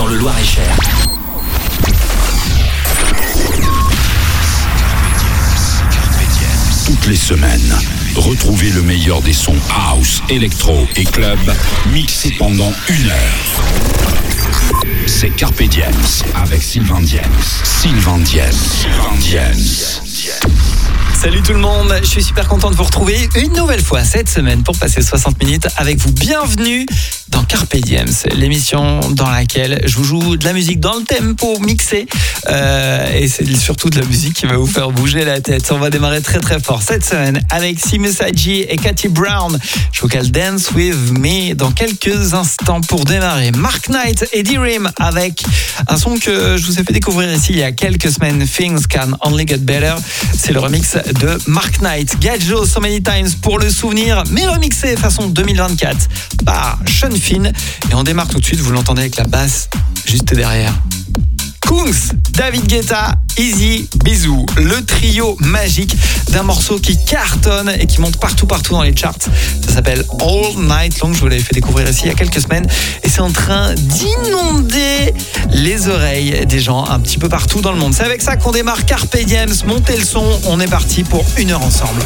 dans le Loir-et-Cher. Toutes les semaines, retrouvez le meilleur des sons house, électro et club mixés pendant 1 heure. C'est Carpe Diem avec Sylvain Diens. Sylvain Diens. Salut tout le monde, je suis super content de vous retrouver une nouvelle fois cette semaine pour passer 60 minutes avec vous. Bienvenue dans Carpe Diem, l'émission dans laquelle je vous joue de la musique dans le tempo mixé et c'est surtout de la musique qui va vous faire bouger la tête. On va démarrer très très fort cette semaine avec Simu Saji et Cathy Brown. Je vous cale Dance With Me dans quelques instants. Pour démarrer, Mark Knight et D-Rim avec un son que je vous ai fait découvrir ici il y a quelques semaines, Things Can Only Get Better. C'est le remix de Mark Knight. Gadjo, So Many Times pour le souvenir, mais remixé façon 2024 par Sean Finn. Et on démarre tout de suite, vous l'entendez avec la basse juste derrière. Kungs, David Guetta, Easy, Bisou, le trio magique d'un morceau qui cartonne et qui monte partout dans les charts. Ça s'appelle All Night Long, je vous l'avais fait découvrir ici il y a quelques semaines et c'est en train d'inonder les oreilles des gens un petit peu partout dans le monde. C'est avec ça qu'on démarre Carpe Diem, montez le son, on est parti pour 1 heure ensemble.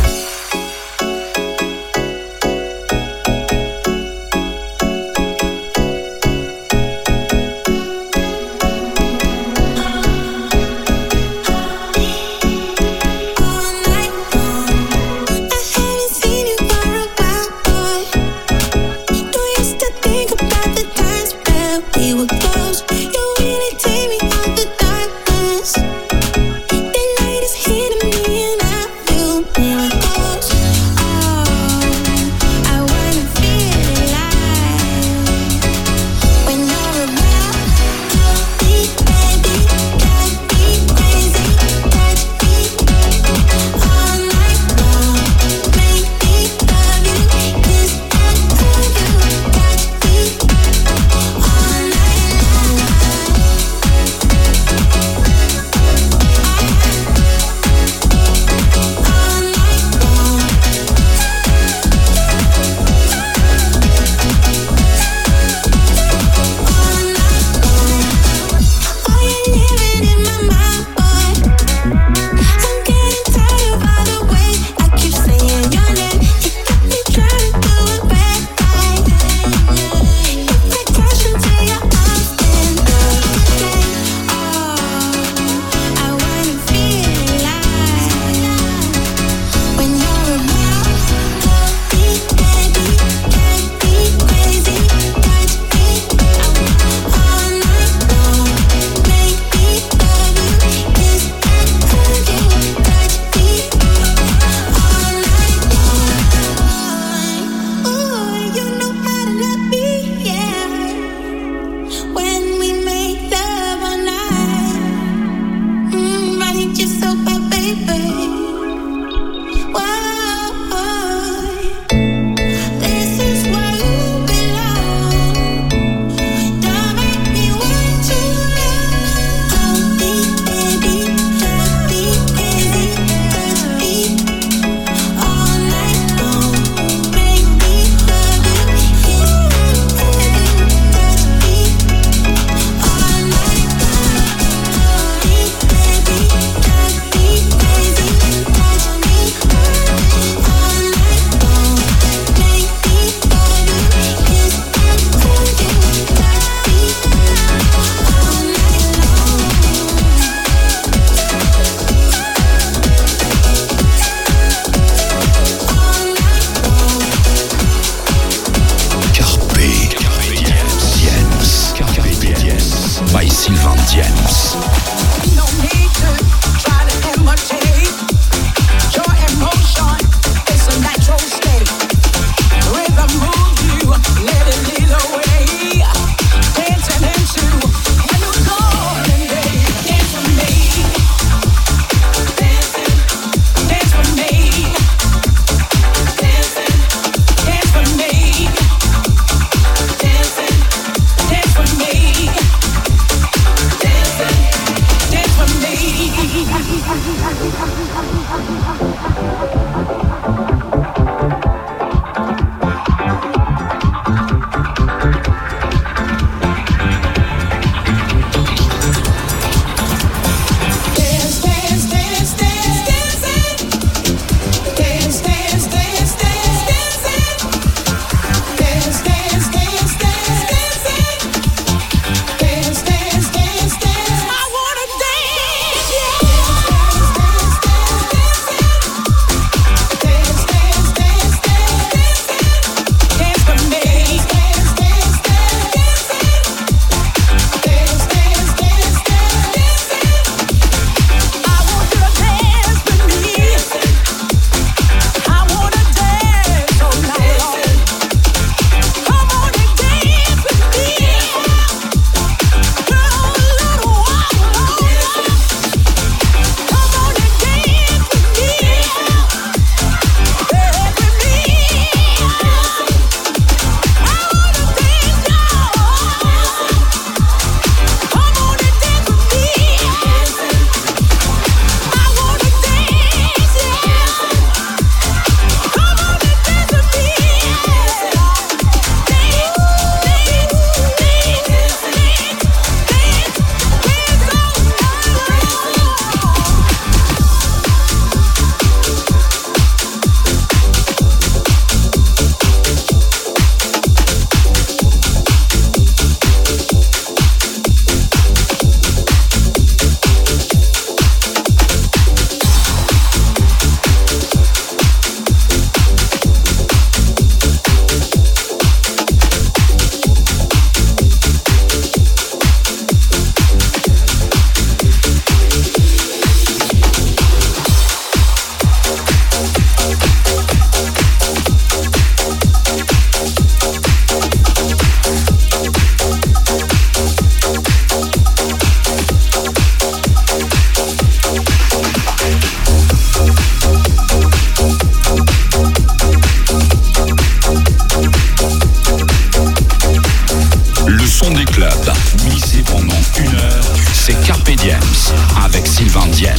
Diems avec Sylvain Diems.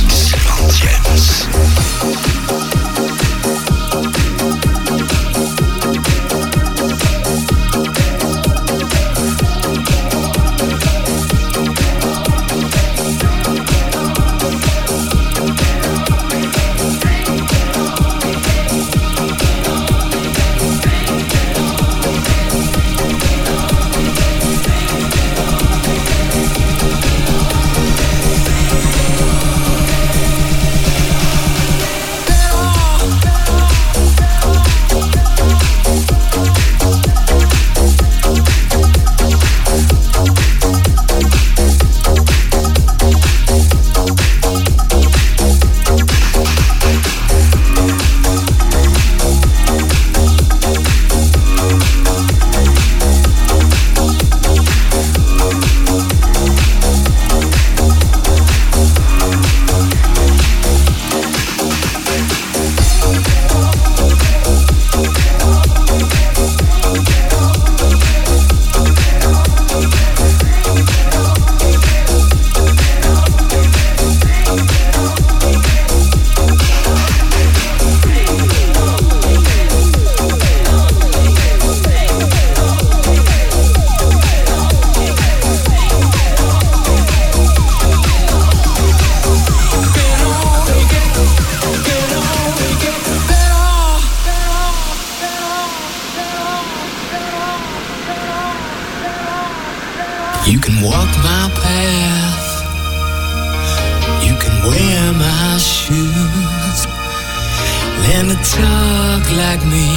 You can walk my path, you can wear my shoes, learn to talk like me,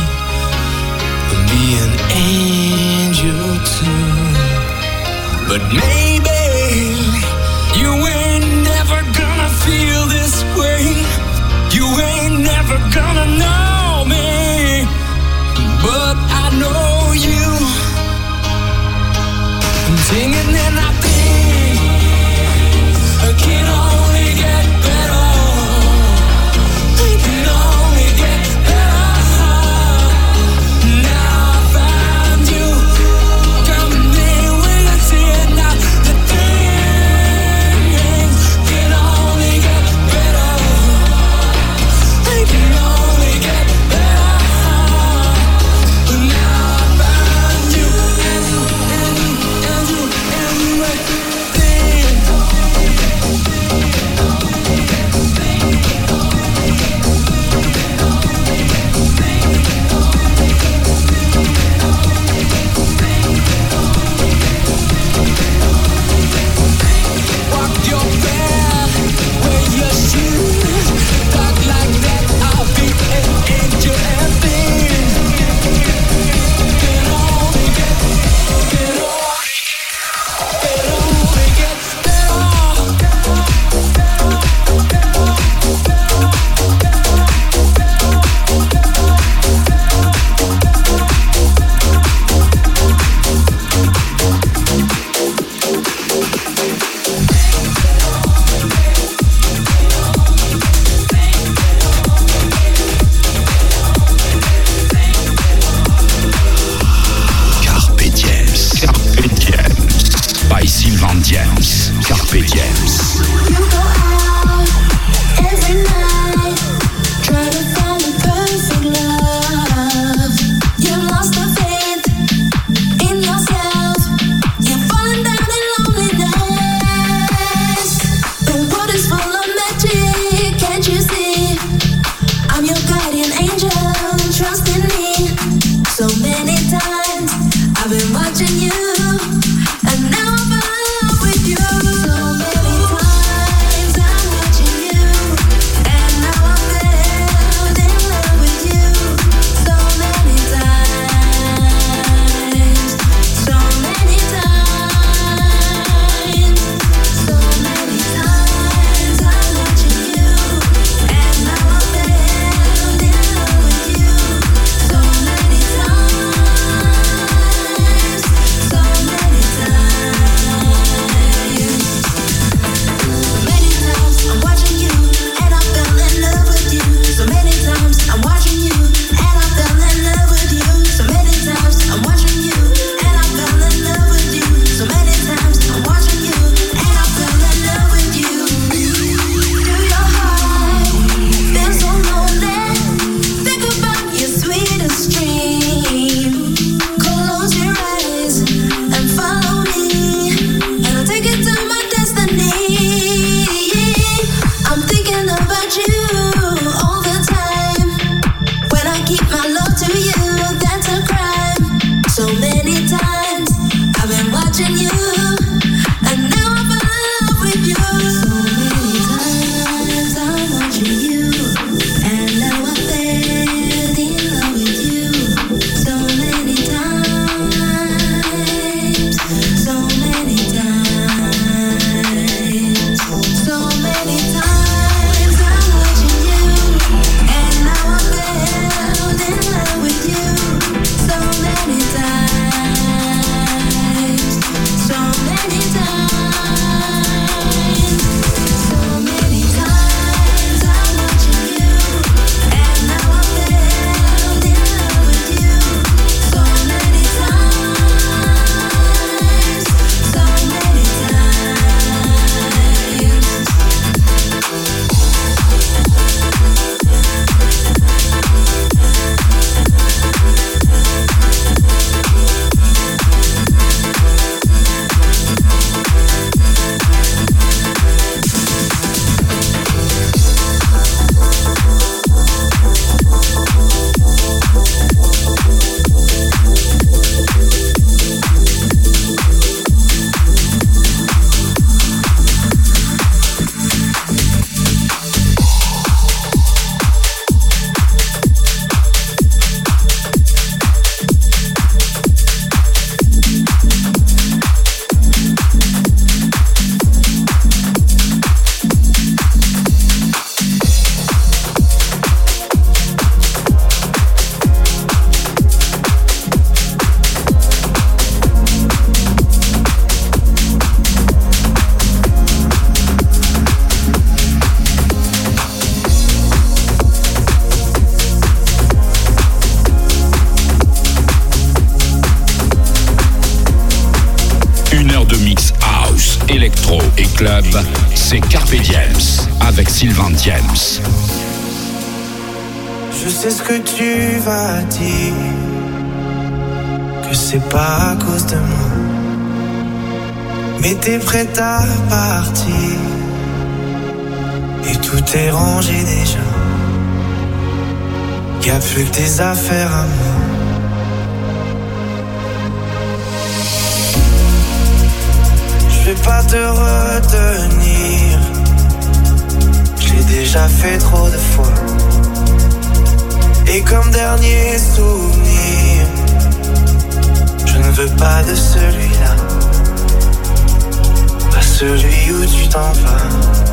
and be an angel too. But maybe you ain't never gonna feel this way, you ain't never gonna know me, but I know you. I'm singing and I think I can only get better. I can only get better. Now I found you. Come in when I see it now. The things can only get better. I can only get better. Now I found you. Walk your path, wear your shoes, talk like that, I'll be an angel and things can only get better. Carpe Diems. Carpe Diems. By Sylvain Diems. Carpe Diems. You go out every night, try to find the perfect love. You lost the faith in yourself. You're falling down in loneliness. The world is full of magic, can't you see? I'm your guardian angel, trust in me. So many times I've been watching you, and now I'm in love with you. So many times club, c'est Carpe Diems avec Sylvain Diems. Je sais ce que tu vas dire, que c'est pas à cause de moi, mais t'es prête à partir et tout est rangé déjà. Y'a plus que tes affaires à moi. Je vais pas te retenir, je l'ai déjà fait trop de fois. Et comme dernier souvenir, je ne veux pas de celui-là, pas celui où tu t'en vas.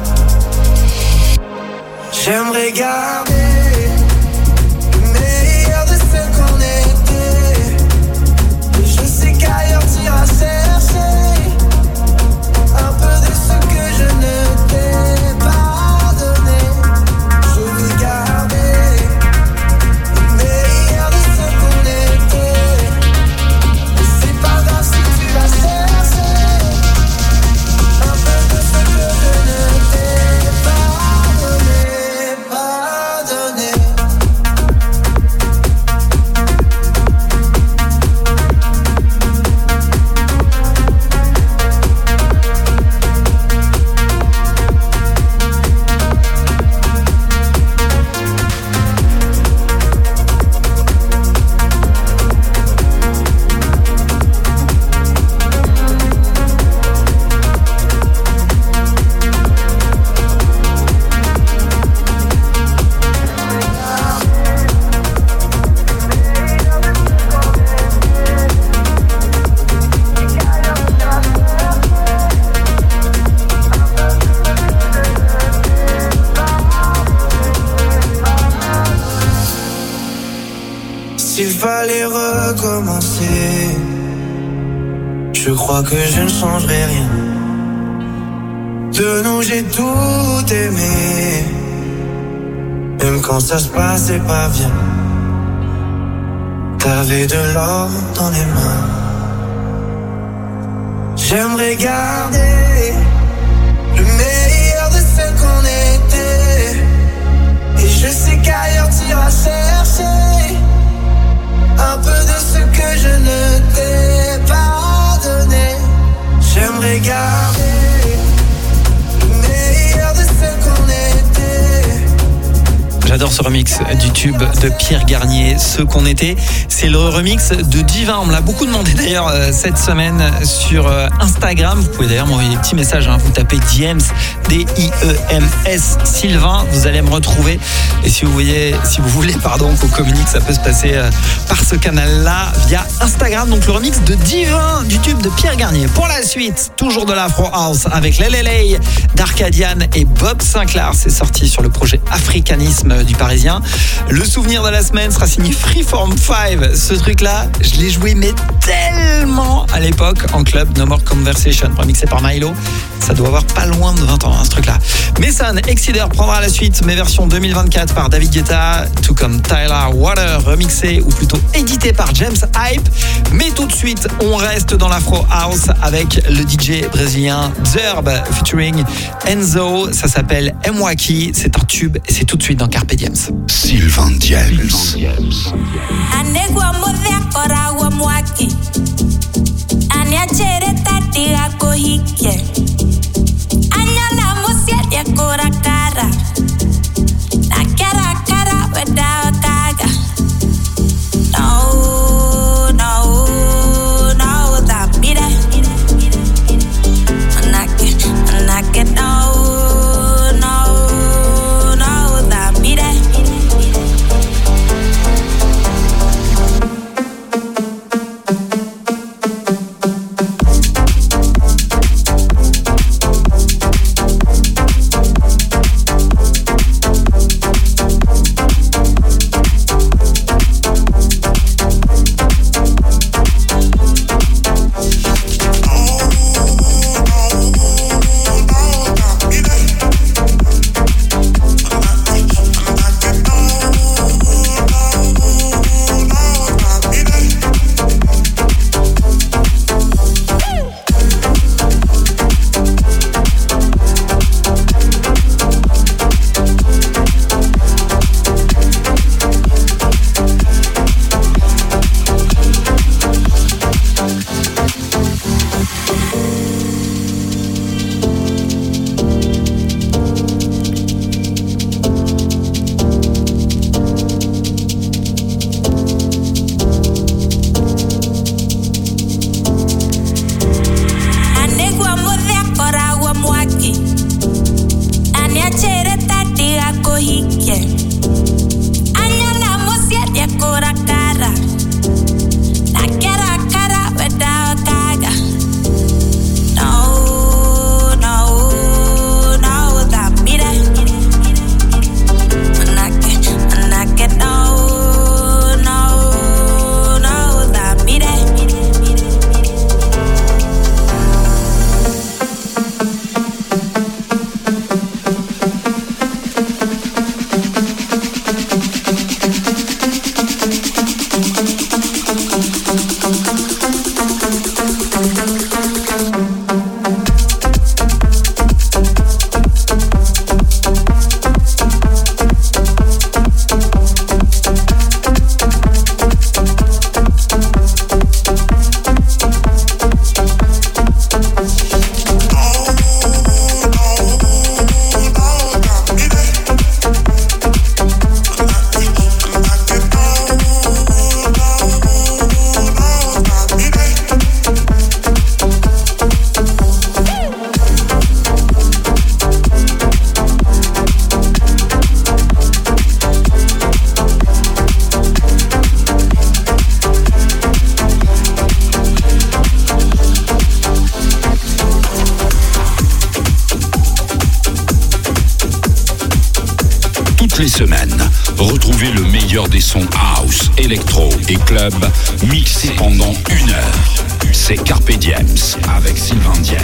J'aimerais garder le meilleur de ce qu'on était, et je sais qu'ailleurs t'iras chercher un peu de ce que je ne t'ai pas donné. Je veux garder le meilleur de ce qu'on était, et c'est pas grave si tu vas chercher un peu de ce que je ne t'ai pas donné, pas donné. S'il fallait recommencer, je crois que je ne changerai rien. De nous j'ai tout aimé, même quand ça se passait pas bien. T'avais de l'or dans les mains. J'aimerais garder le meilleur de ce qu'on était, et je sais qu'ailleurs t'iras chercher un peu de ce que je ne t'ai pas donné. J'aimerais garder le meilleur de ce qu'on était. J'adore ce remix du tube de Pierre Garnier, Ce qu'on était. C'est le remix de Divin. On me l'a beaucoup demandé d'ailleurs cette semaine sur Instagram. Vous pouvez d'ailleurs m'envoyer des petits messages. Vous tapez Diems, D-I-E-M-S, Sylvain. Vous allez me retrouver. Et si vous voulez qu'on communique, ça peut se passer par ce canal-là via Instagram. Donc le remix de Divin du tube de Pierre Garnier. Pour la suite, toujours de l'Afro House avec l'LLA d'Arcadian et Bob Sinclair. C'est sorti sur le projet Africanisme du Parisien. Le souvenir de la semaine sera signé Freeform 5. Ce truc-là, je l'ai joué mais tellement à l'époque en club. No More Conversation, remixé par Milo. Ça doit avoir pas loin de 20 ans, ce truc-là. Mason Exceeder prendra la suite, mais version 2024 par David Guetta, tout comme Tyler Water, remixé ou plutôt édité par James Hype. Mais tout de suite, on reste dans l'Afro House avec le DJ brésilien Zerb featuring Enzo. Ça s'appelle Mwaki. C'est un tube et c'est tout de suite dans Carpe Diems. Sylvain Diems. Anegua modekora wa mwaki Aniachere tatiga kohike Anyala musiadia kora kara Na kara without kaga No, that be that Anake, no, that be that les semaines, retrouvez le meilleur des sons house, électro et club mixés pendant 1 heure. C'est Carpe Diems avec Sylvain Diems.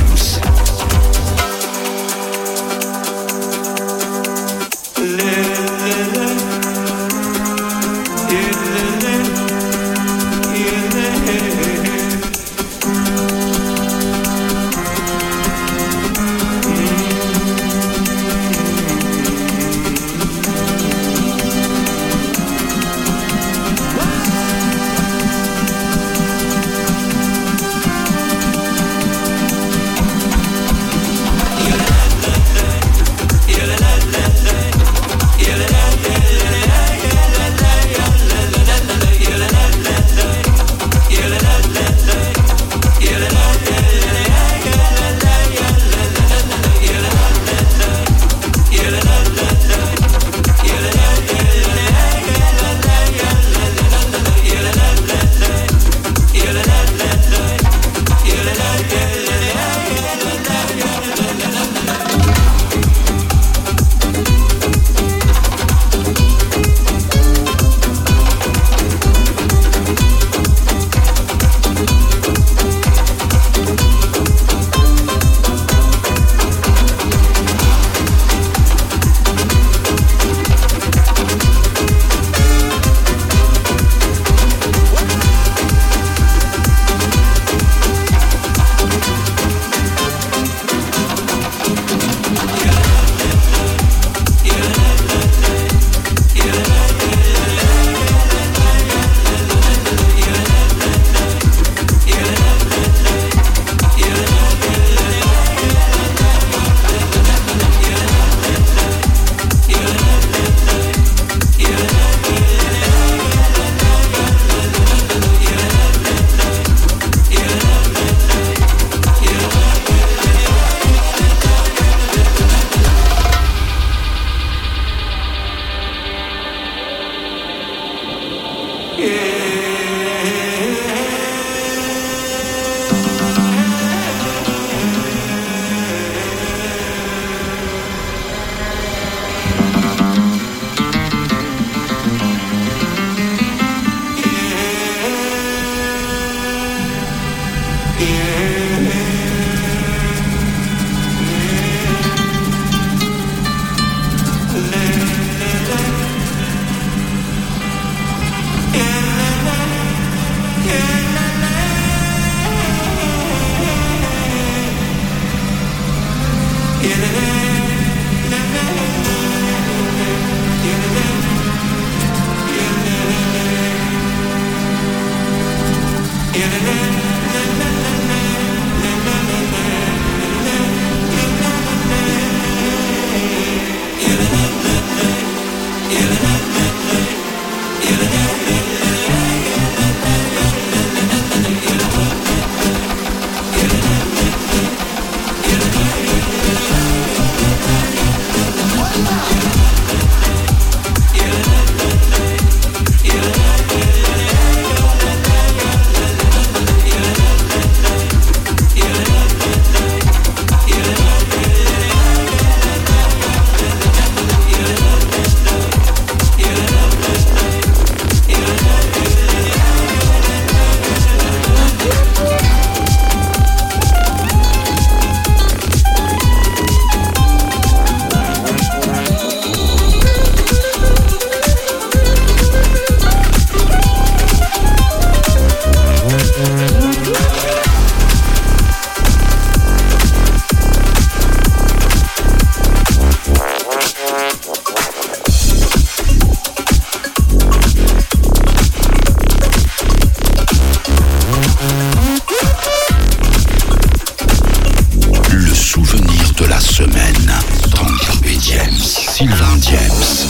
Sylvain Diems.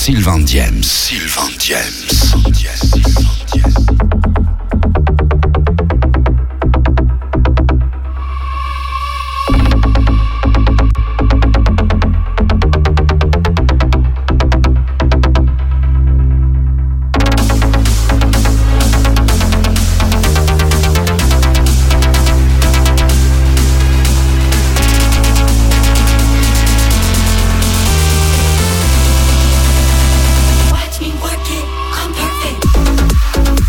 Sylvain Diams. Sylvain Diams. Watch me work it, I'm perfect.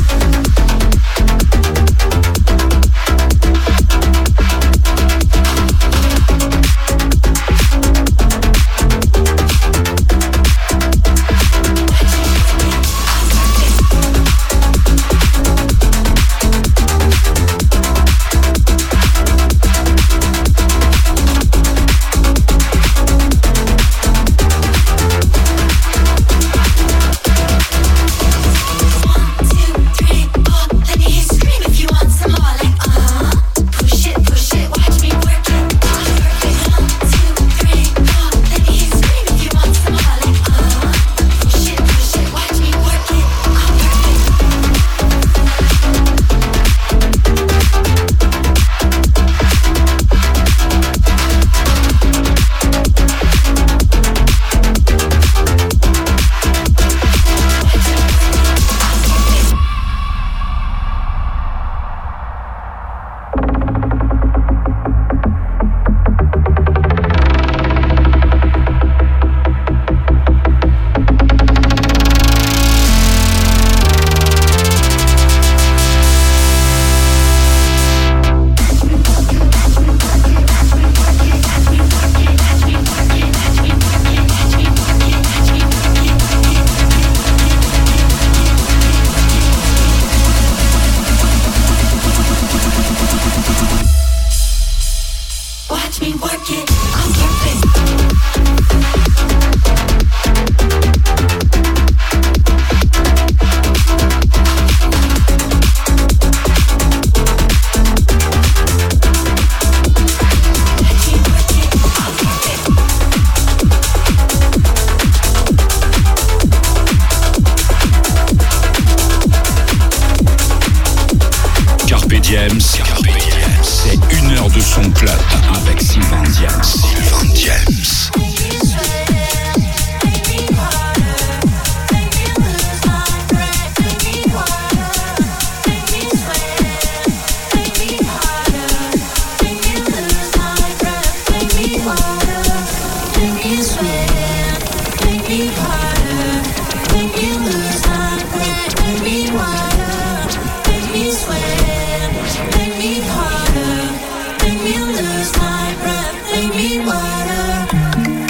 Diams. C'est 1 heure de son club avec Sylvain Diams. Sylvain Diams. Make me lose my breath, make me water.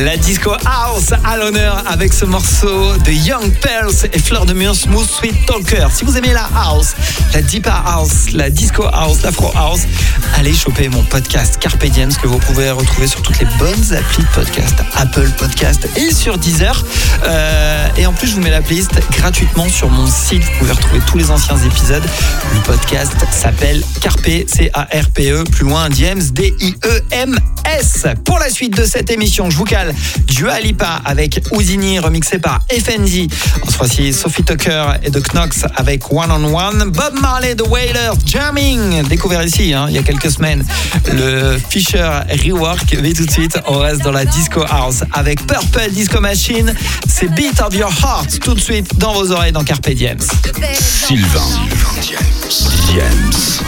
La disco house à l'honneur avec ce morceau de Young Pearls et Fleur de Mur, Smooth Sweet Talker. Si vous aimez la house, la deep house, la disco house, l'afro house, allez choper mon podcast Carpe Diem, que vous pouvez retrouver sur toutes les bonnes applis de podcast, Apple Podcast et sur Deezer. Et en plus, je vous mets la playlist gratuitement sur mon site. Vous pouvez retrouver tous les anciens épisodes. Le podcast s'appelle Carpe, C-A-R-P-E, plus loin Diems, D-I-E-M-S. Pour la suite de cette émission, je vous cale Dua Lipa avec Houdini, remixé par FND. Ce fois-ci, Sophie Tucker et The Knox avec One on One. Bob Marley, The Wailers, Jamming. Découvert ici, il y a quelques semaines, le Fisher Rework. Mais tout de suite, on reste dans la disco house avec Purple Disco Machine. C'est Beat of Your Heart, tout de suite dans vos oreilles dans Carpe Diem. Sylvain Diems.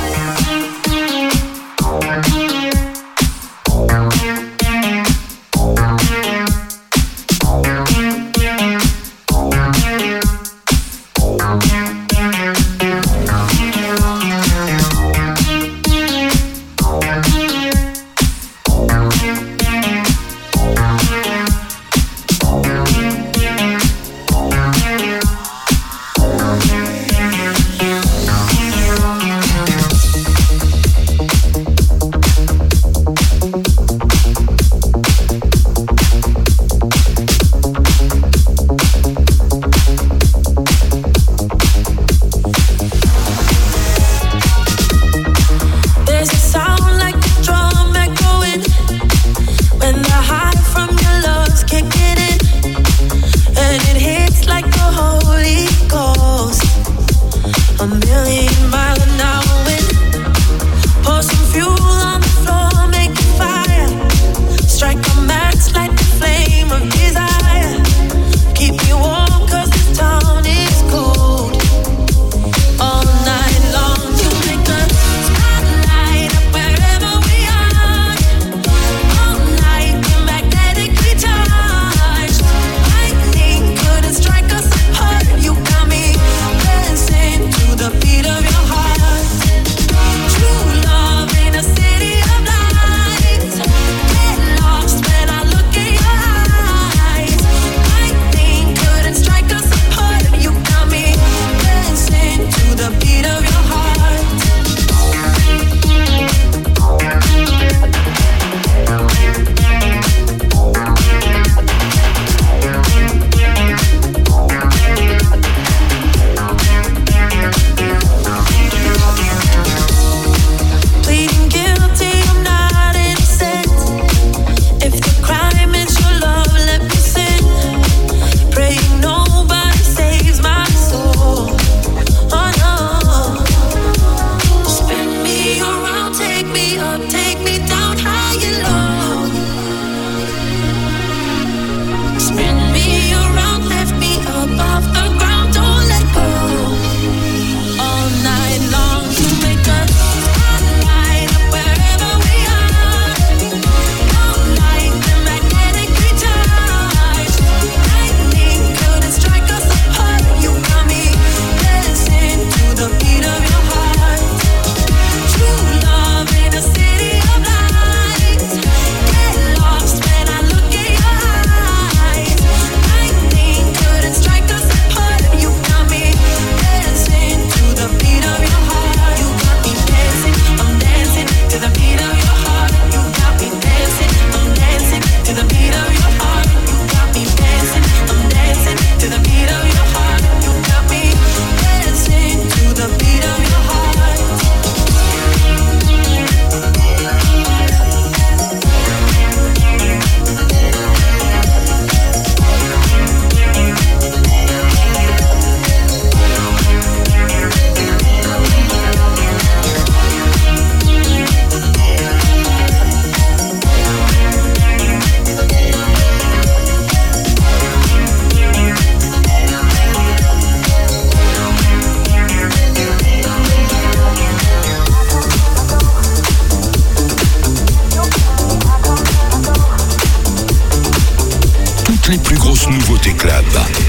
Les plus grosses nouveautés club.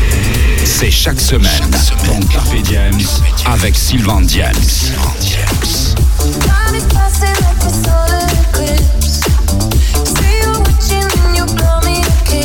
C'est chaque semaine dans Carpe Diem avec Sylvain Diems. Time is passing like a solar eclipse. See you watching and you blow me a kiss.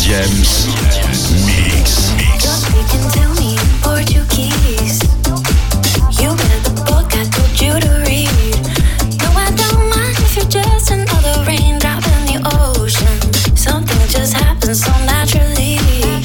Diem's Mix. You can tell me in Portuguese. You read the book I told you to read. No, I don't mind if you're just another raindrop in the ocean. Something just happens so naturally.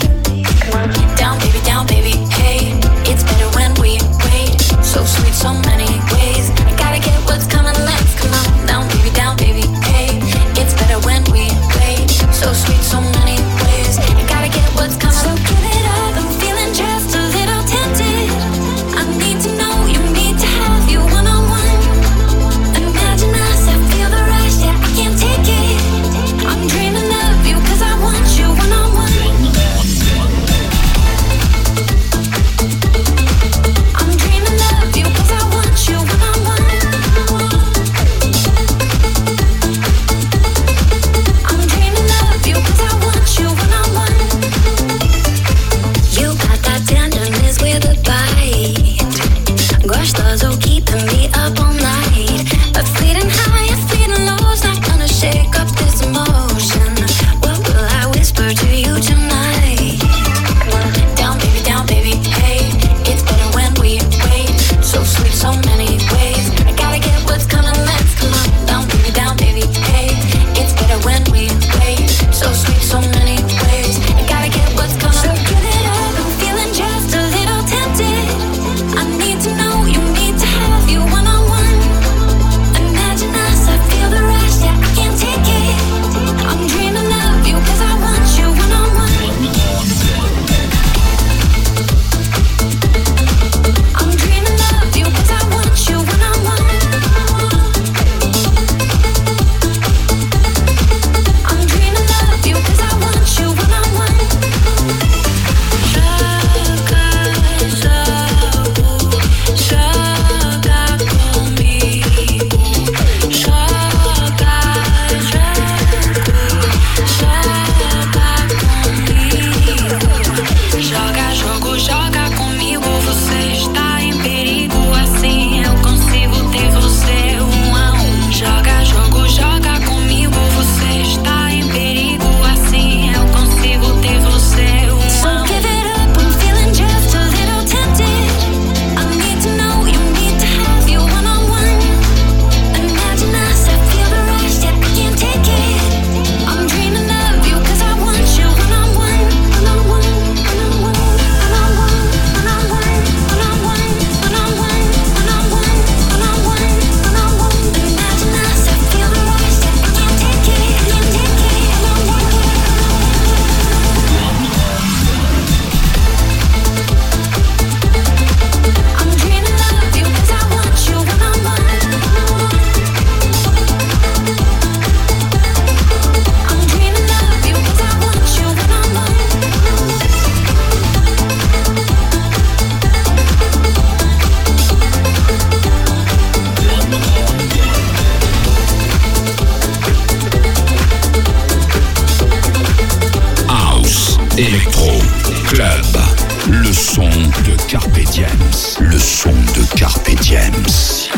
Down, baby, hey. It's better when we wait. So sweet, so many ways. I gotta get what's coming next. Come on, down, baby, hey. It's better when we wait. So sweet, so many ways. I gotta get what's coming. So give it up. I'm feeling just a little tempted. I need to know, you need to have you one-on-one. Imagine us, I feel the rush, yeah, I can't take it. I'm dreaming of you 'cause I want you one-on-one. I'm dreaming of you 'cause I want you one-on-one. I'm dreaming of you 'cause I want you one-on-one. You got that tenderness with a bite. Gostoso, keeping me up all night. But fleeting high and fleeting low's not gonna shake up this emotion. What will I whisper to you tonight? Down, baby, hey. It's better when we wait. So sweet, so many ways. I gotta get what's coming next. Come on, down, baby, hey. It's better when we wait. So sweet, so many ways. I gotta get what's coming. So give it up. I'm feeling just a little tempted. I need to know, you need to have you one-on-one. Imagine us, I feel the rush, yeah, I can't take it. I'm dreaming of you 'cause I want you one-on-one. I'm dreaming of you 'cause I want you one-on-one. I'm dreaming of you 'cause I want you one-on-one. Joga comigo, você está em perigo, assim eu consigo ter você um a um. Joga comigo, você está em perigo, assim eu consigo ter você um a um. So give it up, I'm feeling just a little tempted. I need to know, you need to have you one-on-one. Imagine us, I feel the rush, yeah, I can't take it. I'm dreaming of you 'cause I want you one-on-one, one-on-one, one-on-one. Electro, club, le son de Carpe Diems. Le son de Carpe Diems.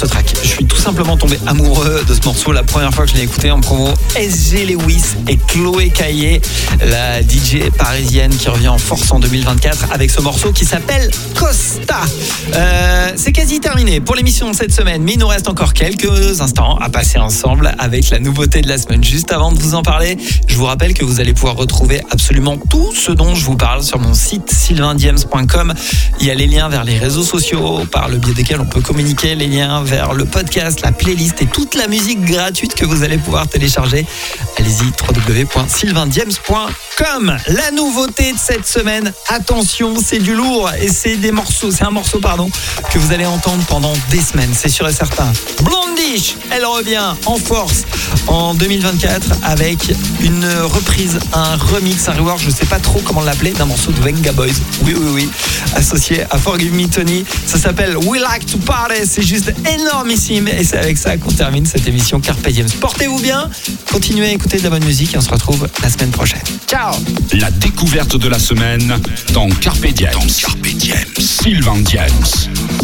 ce track. Je suis tout simplement tombé amoureux de ce morceau la première fois que je l'ai écouté en promo. SG Lewis et Chloé Caillé, la DJ parisienne qui revient en force en 2024 avec ce morceau qui s'appelle Costa. C'est quasi terminé pour l'émission de cette semaine, mais il nous reste encore quelques instants à passer ensemble avec la nouveauté de la semaine. Juste avant de vous en parler, je vous rappelle que vous allez pouvoir retrouver absolument tout ce dont je vous parle sur mon site sylvaindiems.com. Il y a les liens vers les réseaux sociaux par le biais desquels on peut communiquer, les liens vers le podcast, la playlist et toute la musique gratuite que vous allez pouvoir télécharger. Allez-y, www.sylvaindiems.com. La nouveauté de cette semaine, attention, c'est du lourd et c'est un morceau que vous allez entendre pendant des semaines, c'est sûr et certain. Blondish, elle revient en force en 2024 avec une reprise, un remix, un rework, je sais pas trop comment l'appeler, d'un morceau de Venga Boys. Oui, associé à Forgive Me Tony. Ça s'appelle We Like to Party. C'est juste énormissime et c'est avec ça qu'on termine cette émission Carpe Diem. Portez-vous bien, continuez à écouter de la bonne musique et on se retrouve la semaine prochaine. Ciao. La découverte de la semaine dans Carpe Diem. Sylvain Diems.